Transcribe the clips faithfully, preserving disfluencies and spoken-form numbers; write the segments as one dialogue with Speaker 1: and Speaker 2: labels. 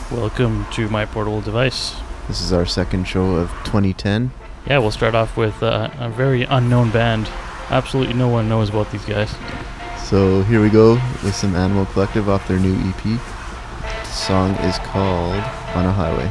Speaker 1: Welcome to My Portable Device.
Speaker 2: This is our second show of twenty ten.
Speaker 1: Yeah, we'll start off with uh, a very unknown band. Absolutely no one knows about these guys.
Speaker 2: So here we go with some Animal Collective off their new E P. The song is called On a Highway.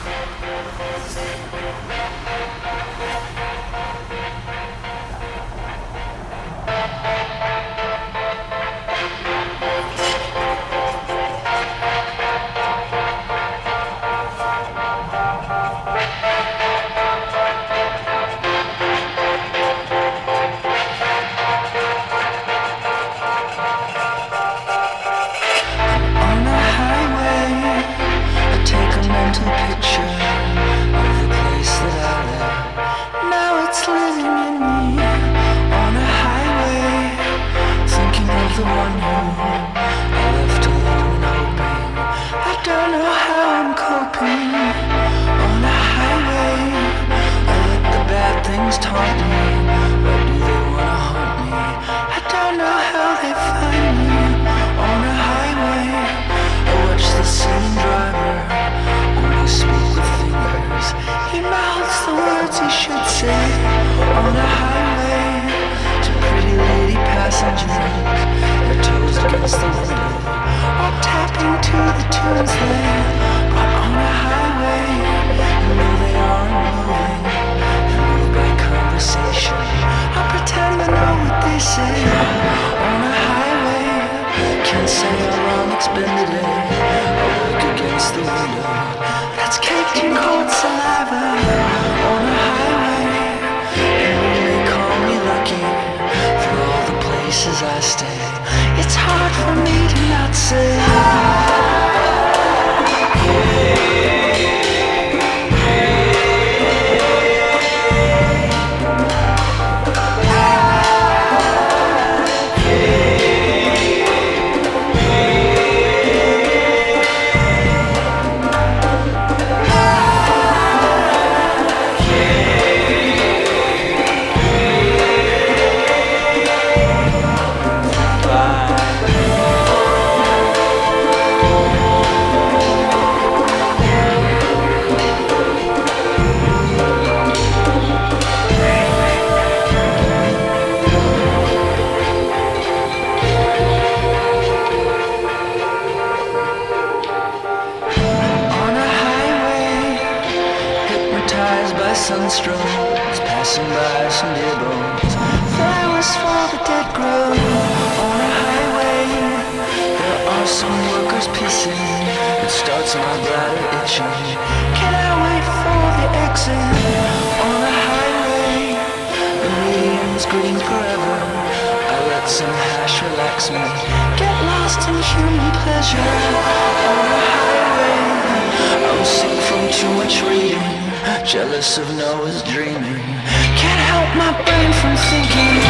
Speaker 3: Jealous of Noah's dreaming. Can't help my brain from thinking.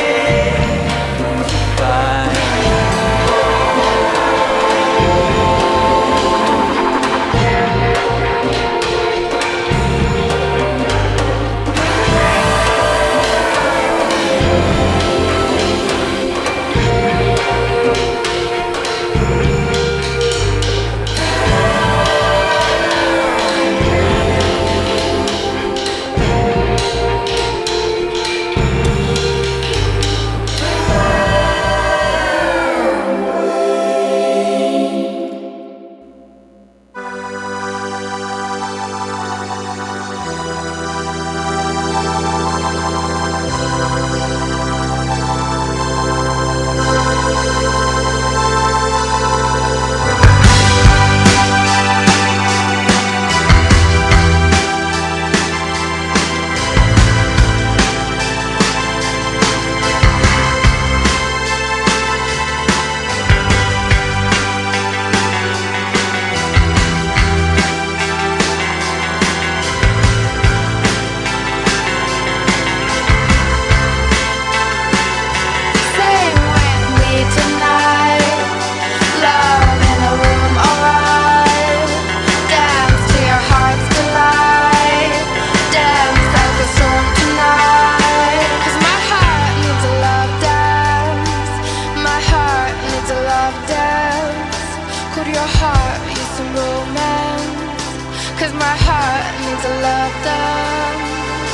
Speaker 3: Bye.
Speaker 4: some romance, 'cause my heart needs a love dance.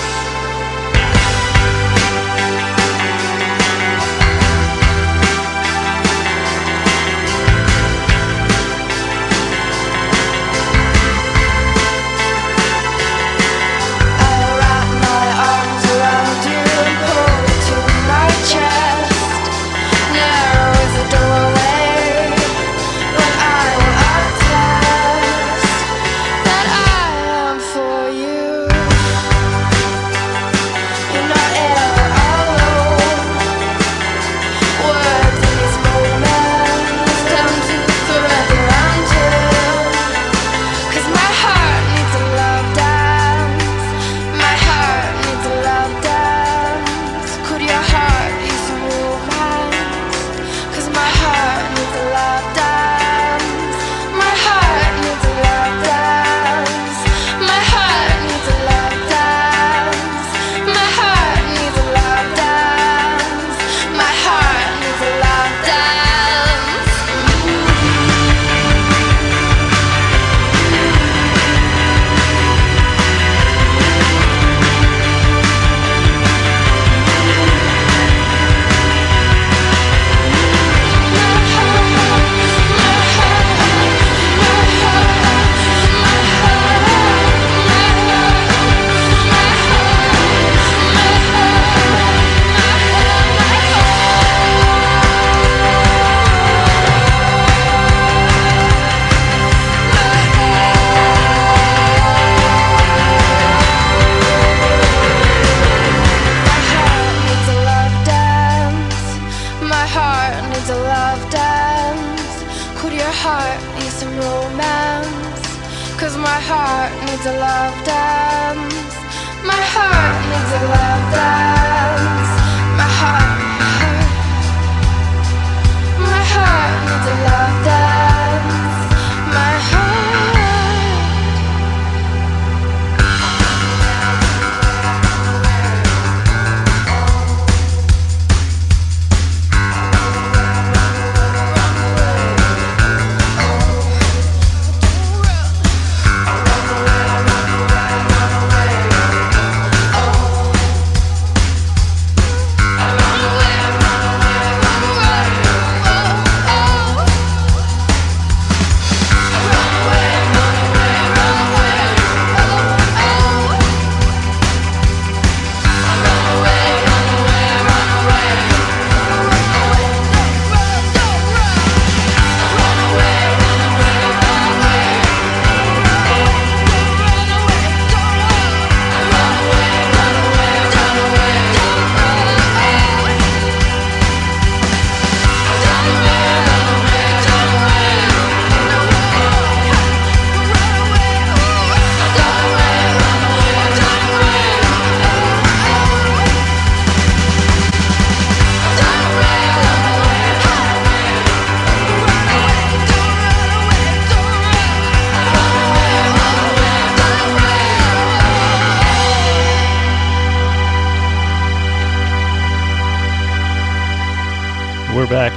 Speaker 1: We're back.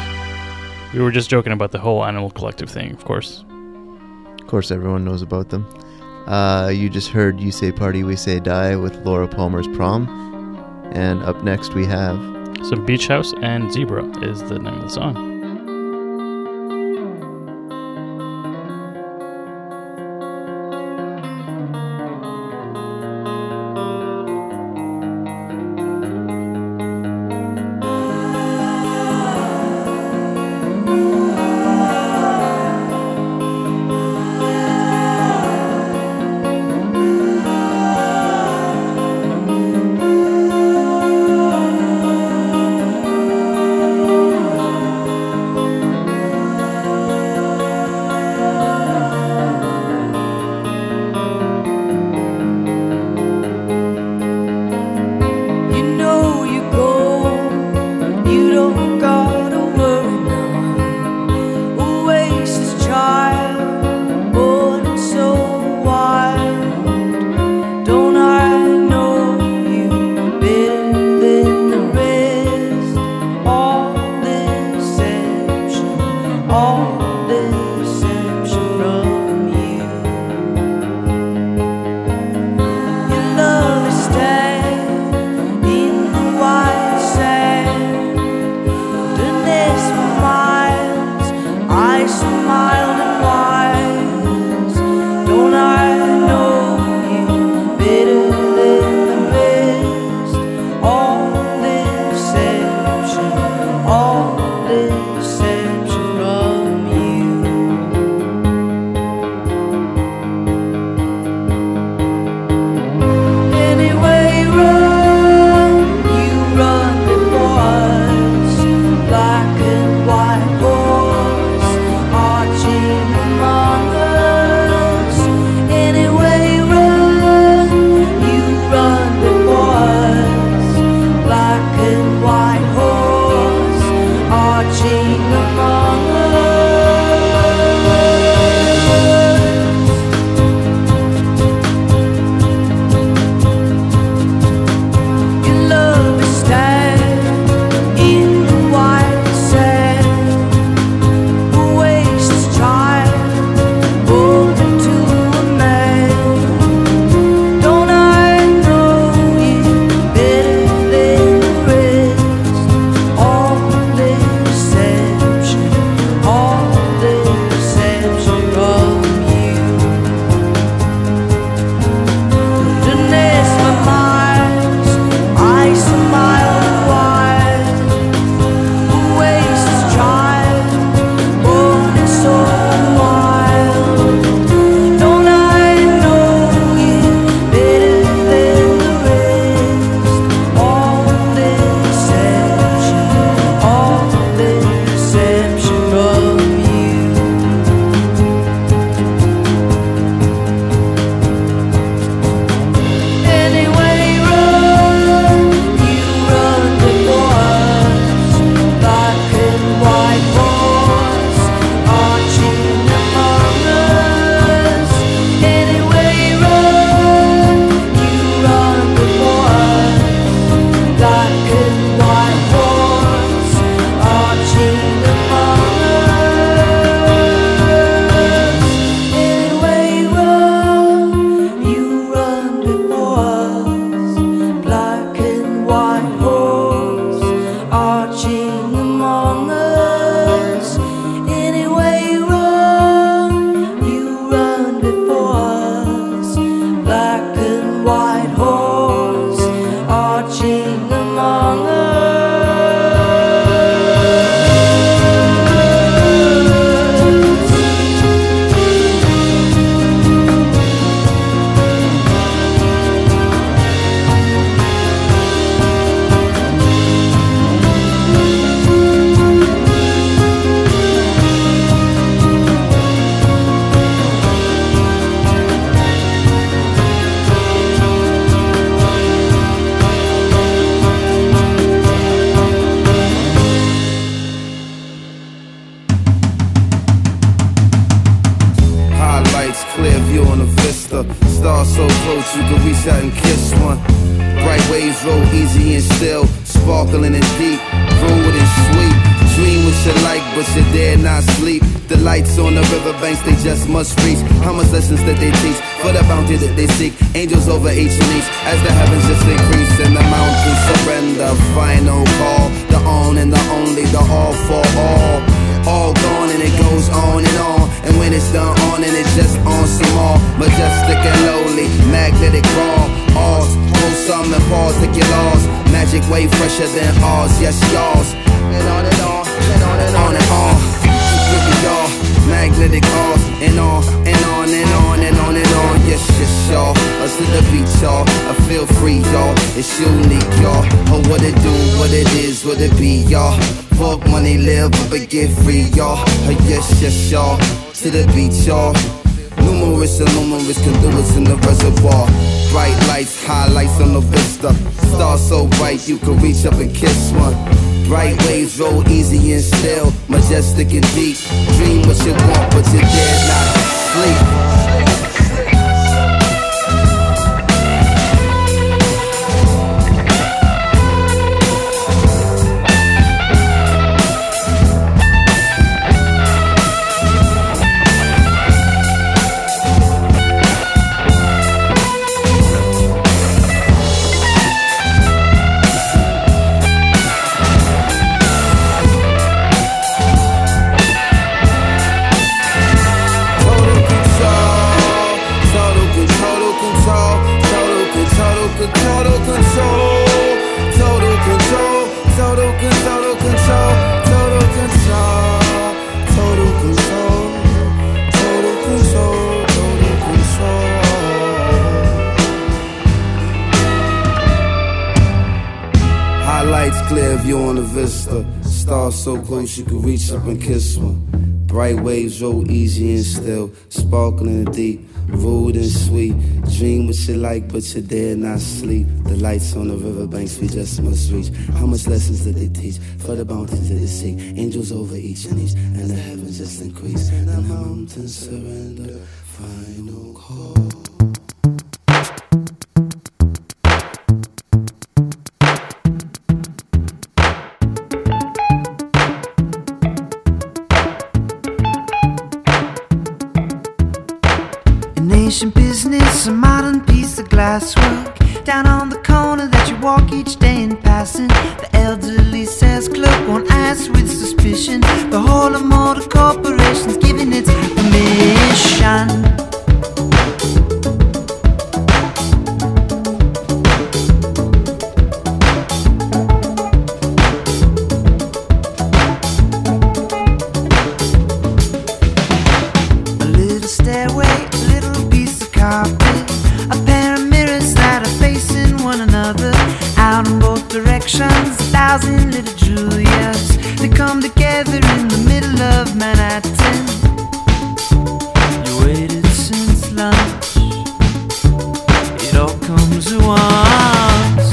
Speaker 1: We were just joking about the whole Animal Collective thing, of course.
Speaker 2: Of course, everyone knows about them. Uh, you just heard You Say Party, We Say Die with Laura Palmer's Prom. And up next we have...
Speaker 1: Some Beach House and Zebra is the name of the song.
Speaker 5: lights, clear view on the vista. Stars so close you can reach out and kiss one. Bright waves roll easy and still, sparkling and deep, rude and sweet. Dream what you like, but you dare not sleep. The lights on the riverbanks, they just must reach. How much lessons that they teach for the bounty that they seek. Angels over each and each, as the heavens just increase and the mountains surrender. Final call, the on and the only, the all for all. All gone and it goes on and on. And when it's done on and it just on some more. Majestic and lowly, magnetic raw. Ours, go some and pause, take your laws. Magic way fresher than ours, yes yours. And on and on, and on and on and on. Look at y'all, magnetic off and on and on and on and on and on. Yes, yes, y'all. Us to the beach, y'all. I feel free, y'all. It's unique, y'all. Oh, what it do, what it is, what it be, y'all. Fuck money, live, but get free, y'all. Oh, yes, yes, y'all. To the beach, y'all. Numerous and numerous conduits in the reservoir. Bright lights, highlights on the vista. Stars so bright you can reach up and kiss one. Bright waves roll easy and still, majestic and deep. Dream what you want, but you dare not sleep. Clear view on the vista. Stars so close you can reach up and kiss one. Bright waves roll easy and still, sparkling and deep, rude and sweet. Dream what you like, but you dare not sleep. The lights on the riverbanks we just must reach. How much lessons did they teach for the bounties of the sea? Angels over each and each, and the heavens just increase. And the mountains surrender. Final call.
Speaker 6: Business, a modern piece of glasswork down on the corner that you walk each day in passing. The elderly says clerk won't ask with suspicion. The whole of motor corporations giving its permission. A thousand little Julias, they come together in the middle of Manhattan. You waited since lunch, it all comes at once.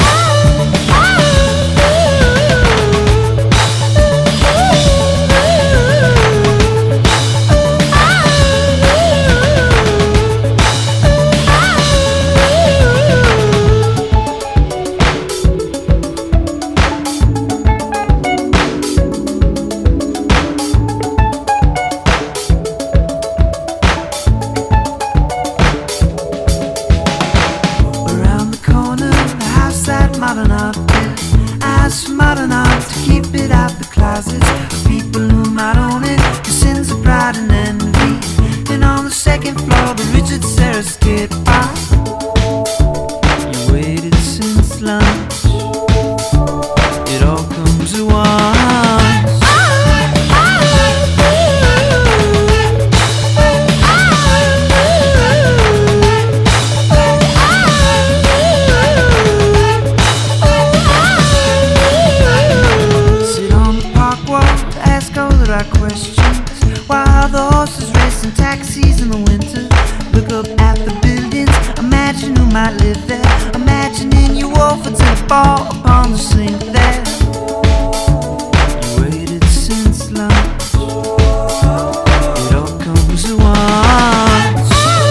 Speaker 6: It all comes at once.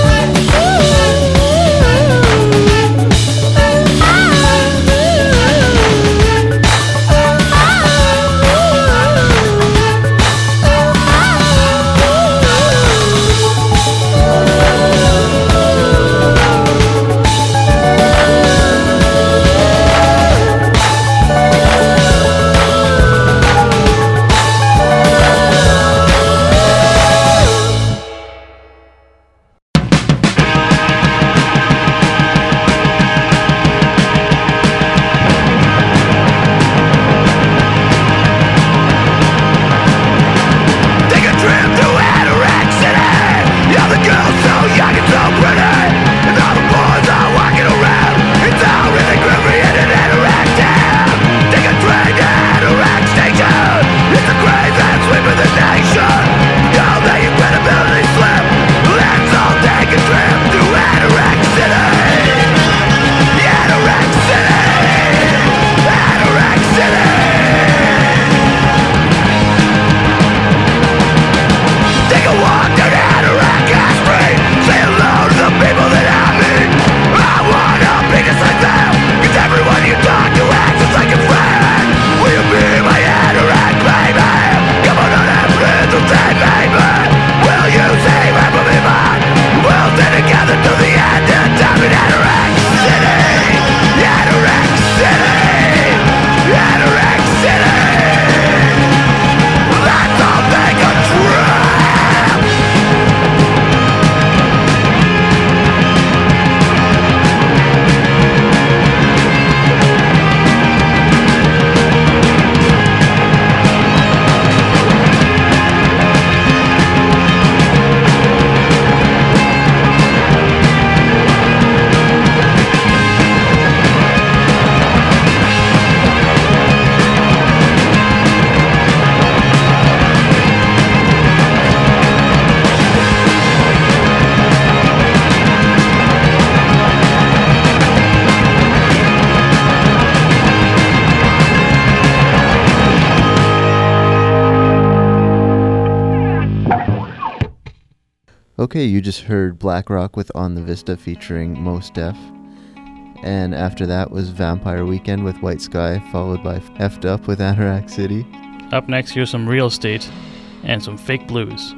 Speaker 2: Okay, you just heard Black Rock with On the Vista featuring Mos Def. And after that was Vampire Weekend with White Sky, followed by F'd Up with Anorak City.
Speaker 1: Up next, here's some Real Estate and some Fake Blues.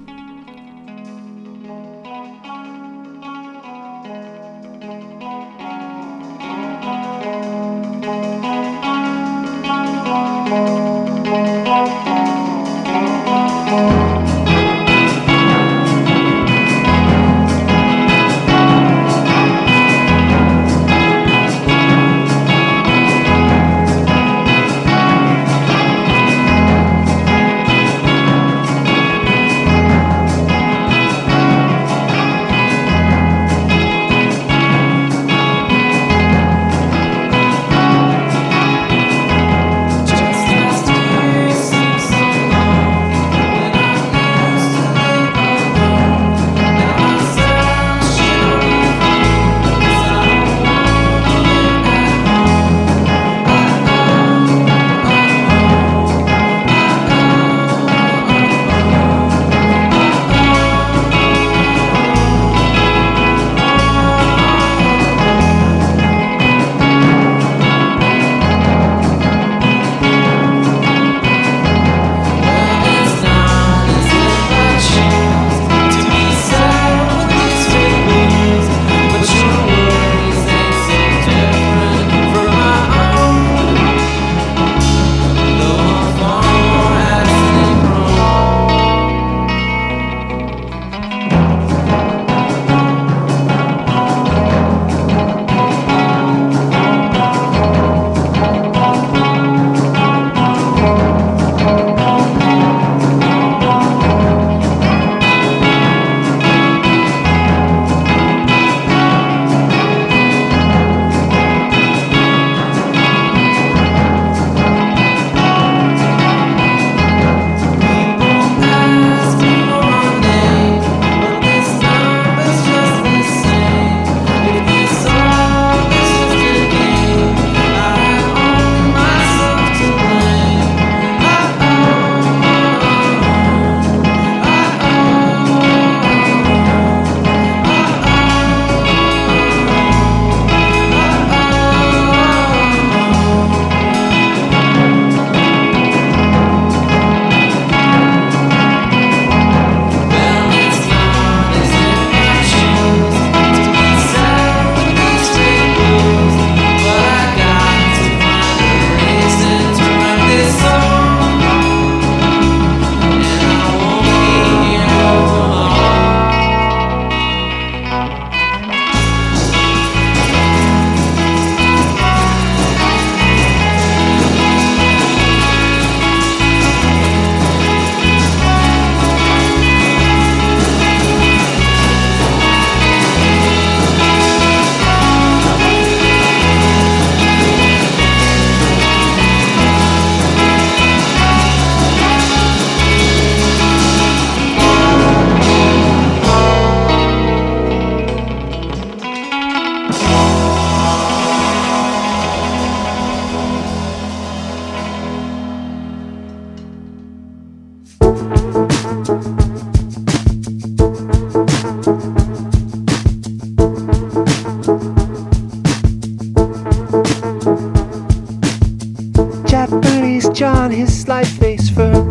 Speaker 7: John, his slight face firm,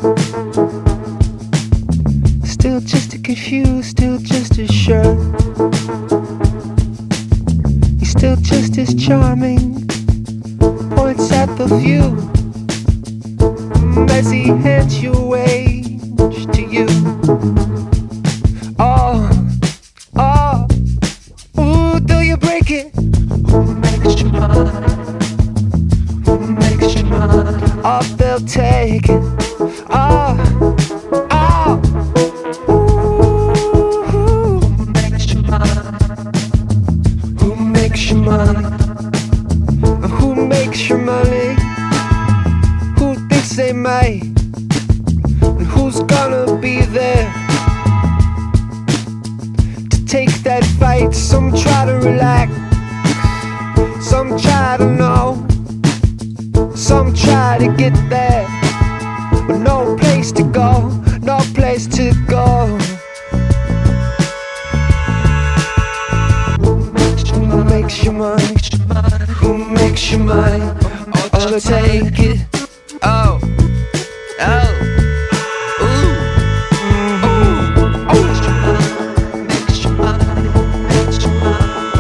Speaker 7: still just as confused, still just as sure. He's still just as charming, points at the view as he hands you away to you. Oh, oh, ooh, do you break it? Who makes you mine? Who makes you mine? Oh, they'll take it. Oh, oh, ooh, who makes you mine? Who makes you mine? Who makes your money? Who thinks they might? And who's gonna be there to take that fight? Some try to relax, some try to know, some try to get there, but no place to go, no place to go. makes you mine? Who makes you mine? I'll take it. Oh, oh, ooh, mm-hmm. Oh, makes you mine, makes you mine, makes you mine.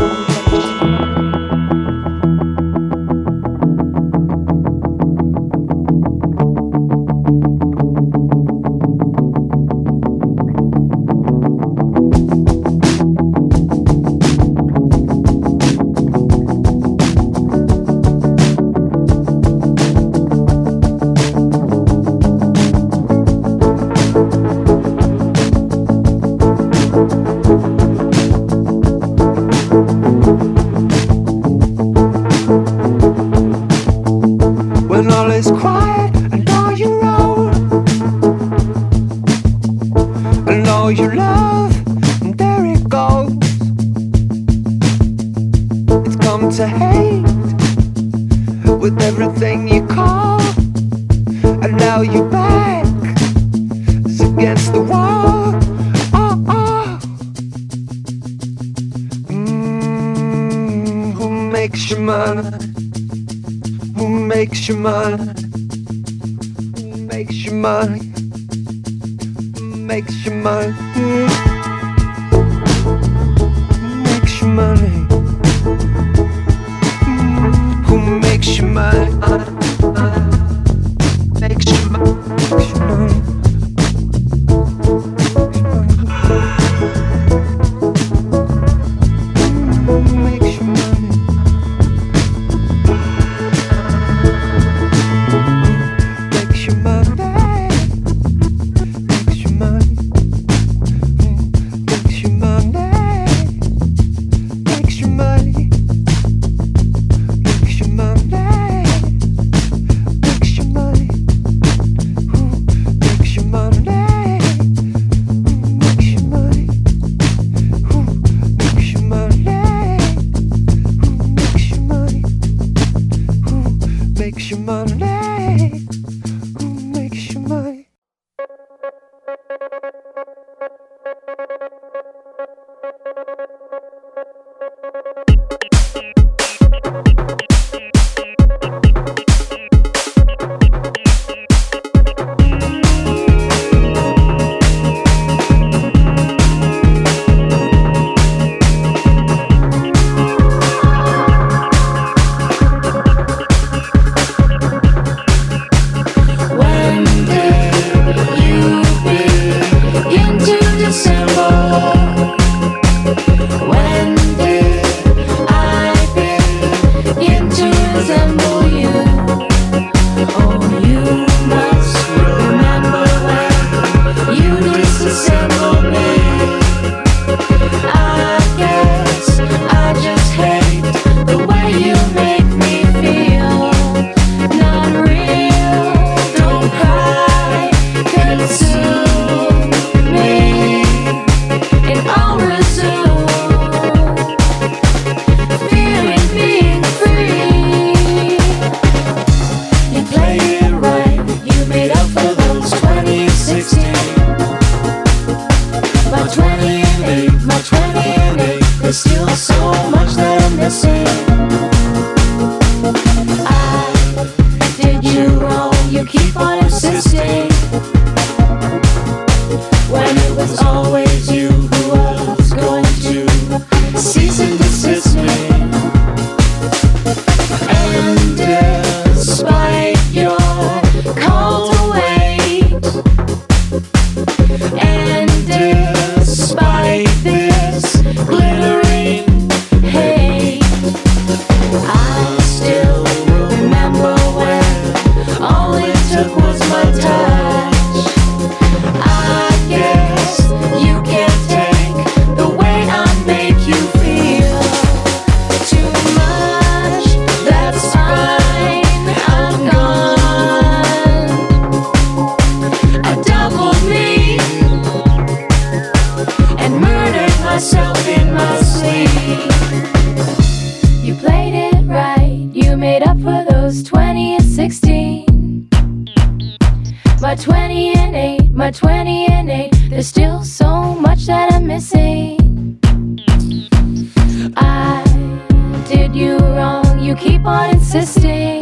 Speaker 7: When all is quiet and all you know and all you love, and there it goes. It's come to hate with everything you call, and now you're back. It's against the wall. Oh, oh. Mm, who makes you mine? Who makes you mine? Who makes you mine? Who makes you mine? Who makes you mine? Who makes you mine? Makes you mine? Makes you mine? Who makes you mine? Makes you money? Who makes you money?
Speaker 8: My twenty and eight, my twenty and eight. There's still so much that I'm missing. I keep on insisting,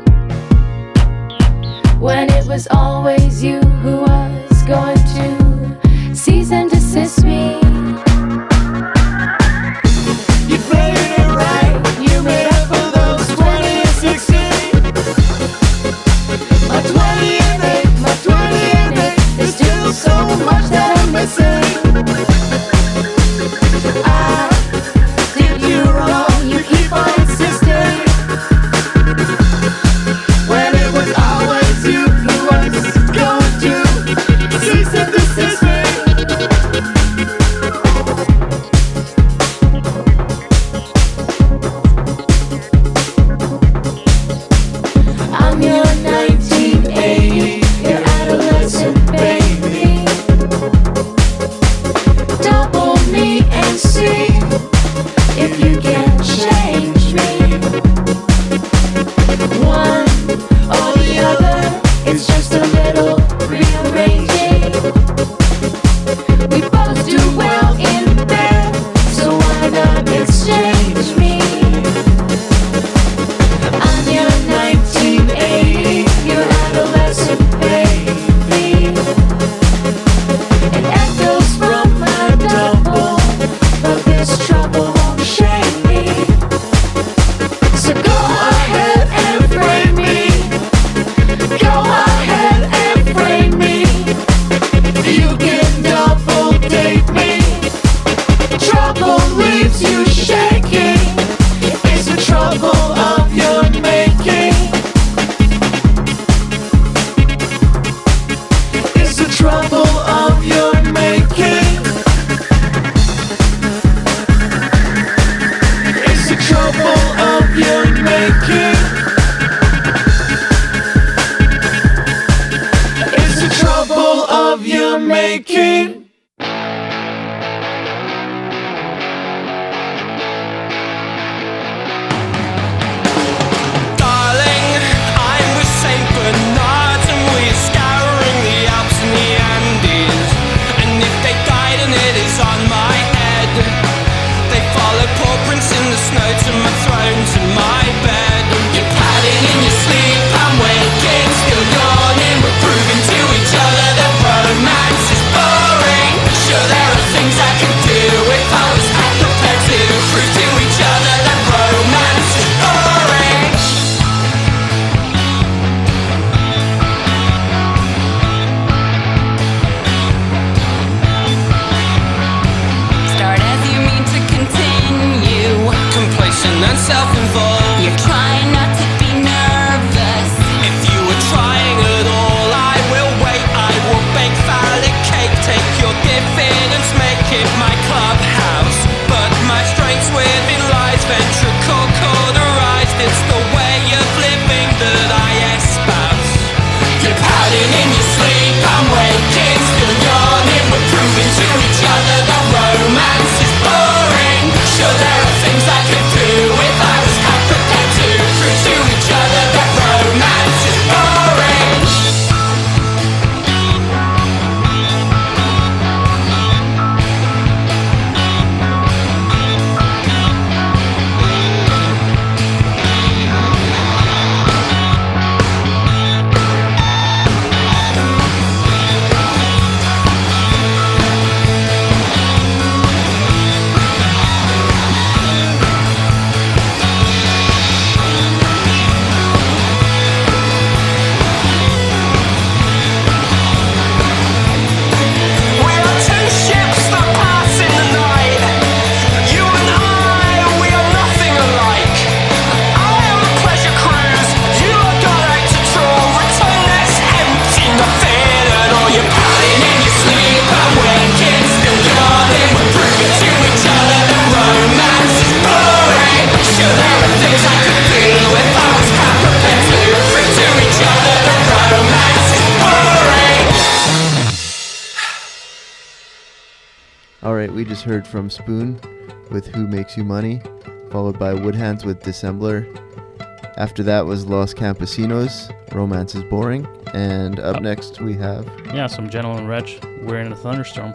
Speaker 8: when it was always you who was going to cease and desist me.
Speaker 3: You played it right, you made up for those twenty and sixteen. My twenty and eight, my twenty and eight, there's still so much that I'm missing. I did you wrong, you keep on insisting, when it was always you who was going to cease and desist me. I'm your nineteen eighty, your adolescent baby. Double me and see if you can change me. One or the other, it's just a little rearranging. We both do well in bed, so why not exchange me? I'm your nineteen eighty, your adolescent baby. It echoes from my double, but this trouble won't shake me. So go ahead and frame me. Go ahead and frame me. You can double date me. Trouble leaves you shaking. It's the trouble of your making. It's the trouble of your making. It's the trouble of your making. It's the trouble of your making.
Speaker 9: Darling, I'm with Saint Bernard and we're scouring the Alps and the Andes. And if they died and it is on my head, they follow paw prints in the snow to my throne, to my bed. You're padding in your sleep, I'm waking, still yawning. We're proving to each other that romance is boring. Sure, there are things I could do if I was half prepared to prove to each other that romance is boring.
Speaker 8: Start as you mean to continue.
Speaker 9: Complacent and self-involved.
Speaker 8: You're trying not to be nervous.
Speaker 9: If you were trying at all, I will wait. I will bake phallic cake, take your diffidence, make it my clubhouse. But my strengths within lies ventricle cauterized. It's the way of living that I espouse. You're padding in your sleep, I'm waking, still yawning. We're proving to each other that romance is boring. Sure, there are things I could do if I was half prepared to prove to each other that romance is boring. We are two ships that pass in the night. You and I, we are nothing alike. I am a pleasure cruise, you are gone out to draw. Return this empty, nothing at all. You're padding in your sleep, I'm waking, still yawning. We're proving to each other that romance is boring. Sure, there are things I could do if I was half prepared to prove to each other that romance is boring.
Speaker 2: Alright, we just heard from Spoon with Who Makes You Money, followed by Woodhands with Dissembler. After that was Los Campesinos, Romance is Boring. And up next we have...
Speaker 1: Yeah, some Gentleman Wretch, We're in a Thunderstorm.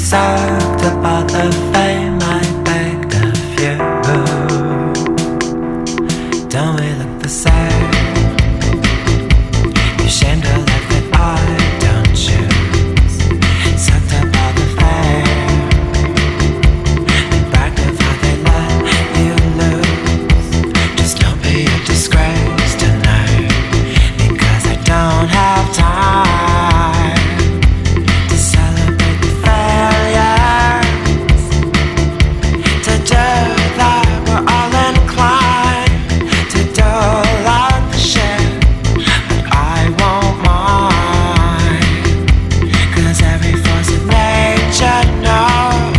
Speaker 6: sucked up all the fame I begged of you. Don't we look the same? You're ashamed of life that I don't choose. Sucked up all the fame and bragged of how they let you lose. Just don't be a disgrace tonight, because I don't have time to celebrate the failures. To do that, we're all inclined to do like the shit, but I won't mind, 'cause every force of nature knows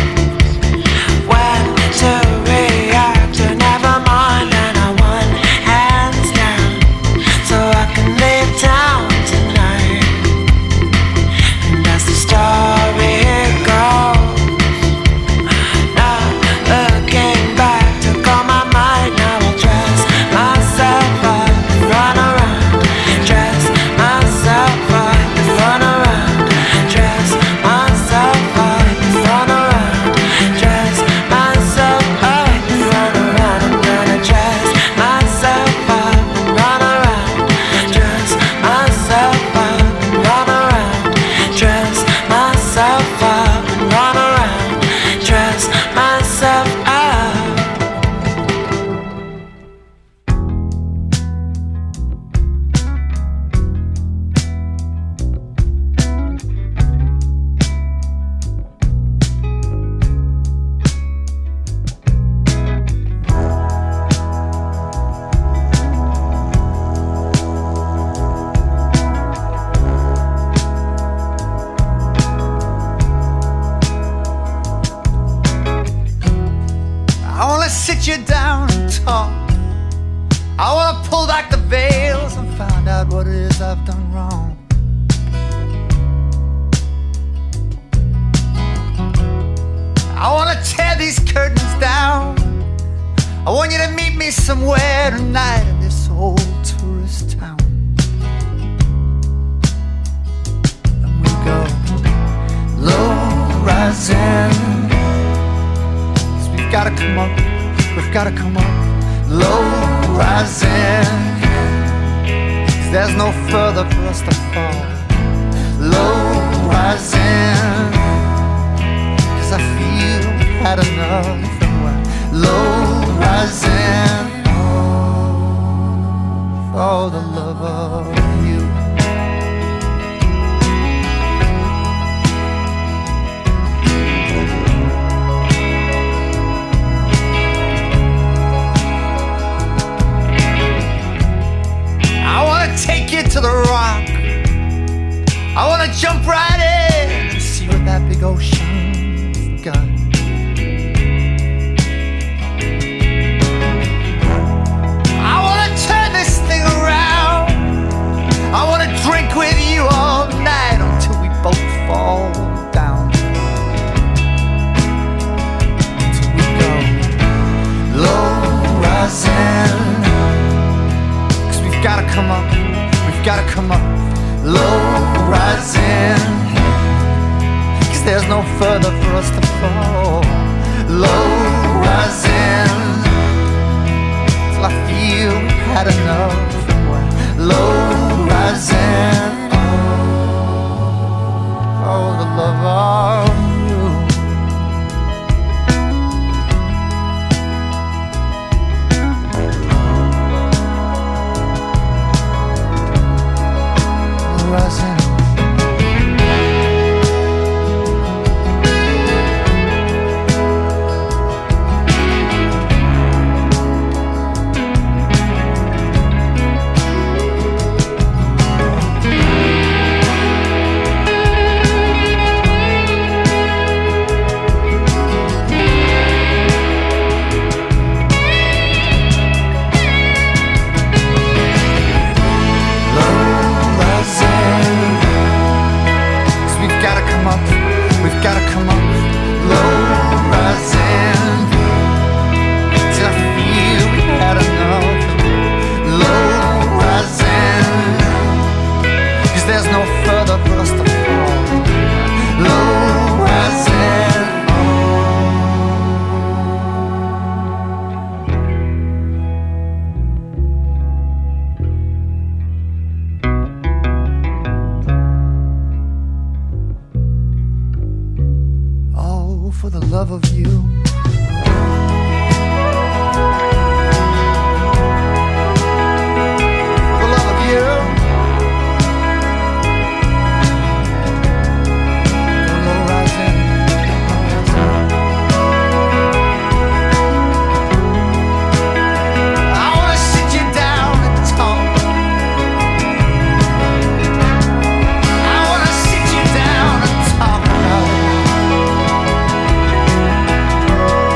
Speaker 6: when to react or never mind. And I want hands down so I can leave town tonight. And as the story goes, not looking back, took all my might. Now I'll dress myself up and run around. Dress myself up and run around. Dress myself up and run around. Dress myself up and run around. I'm gonna dress myself up and run around. Dress myself up and run around. Dress myself up and run around. Dress myself up.
Speaker 10: I wanna sit you down and talk. I wanna pull back the veils and find out what it is I've done wrong. I wanna tear these curtains down. I want you to meet me somewhere tonight in this old tourist town. And we go low rising. We've gotta come up, we've gotta come up, low rising. 'Cause there's no further for us to fall. Low rising. 'Cause I feel we've had enough and we're low rising. Oh, for the love of you. I wanna take you to the rock. I wanna jump right in and see what that big ocean's got. I wanna turn this thing around. I wanna drink with you all night until we both fall down. Until we go low rising. We've gotta come up, we've gotta come up, low rising. 'Cause there's no further for us to fall. Low rising. Till I feel we've had enough and we're low rising. Oh, oh, the love of you. Rising. there's no further for us to fall. Low as Oh, for the love of you. For the love of you. Go low rising. I wanna sit you down and talk. I wanna sit you down and talk about it.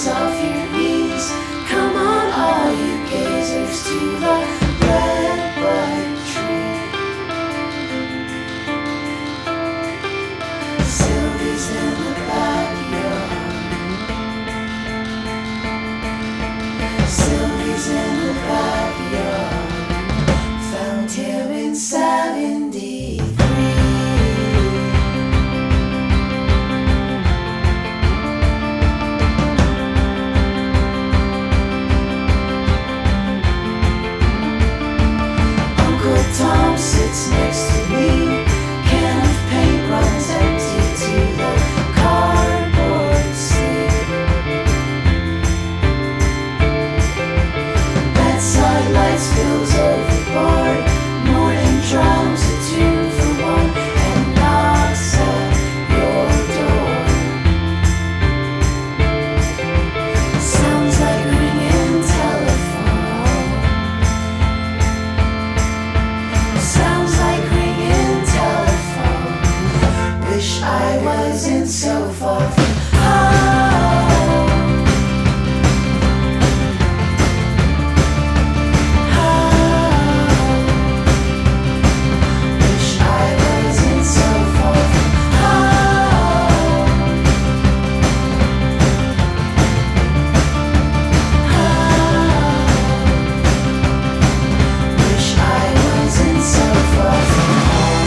Speaker 3: rise off your knees. Come on, all you gazers, to the redwood tree. Sylvie's in the backyard. Sylvie's in the backyard. Found him in seventy-three. Uncle Tom sits next to me. Can of paint runs empty to the cardboard sleeve. Bedside lights spills overboard. Morning drums a two for one and knocks at your door. Sounds like ringing telephone. Sounds like ringing telephone. Wish I wasn't so far from home. Home. Wish I wasn't so far from home. Home. Wish I wasn't so far from home.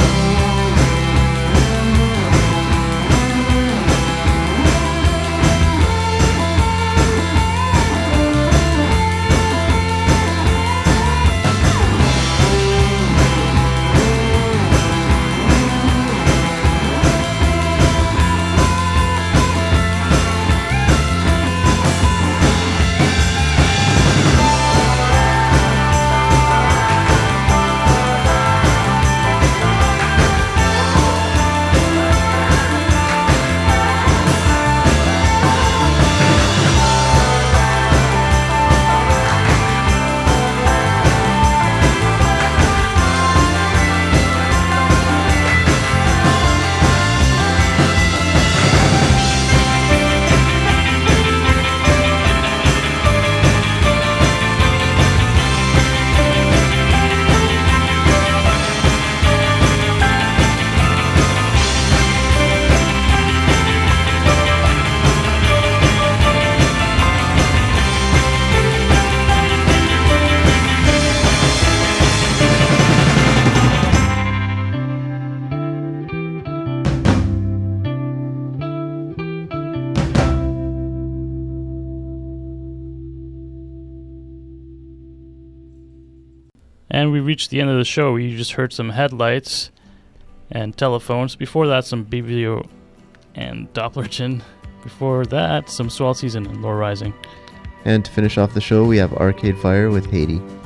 Speaker 1: And we reached the end of the show. You just heard some headlights and telephones. Before that, some B B O and Dopplerton. Before that, some Swell Season and Low Rising.
Speaker 2: And to finish off the show, we have Arcade Fire with Haiti.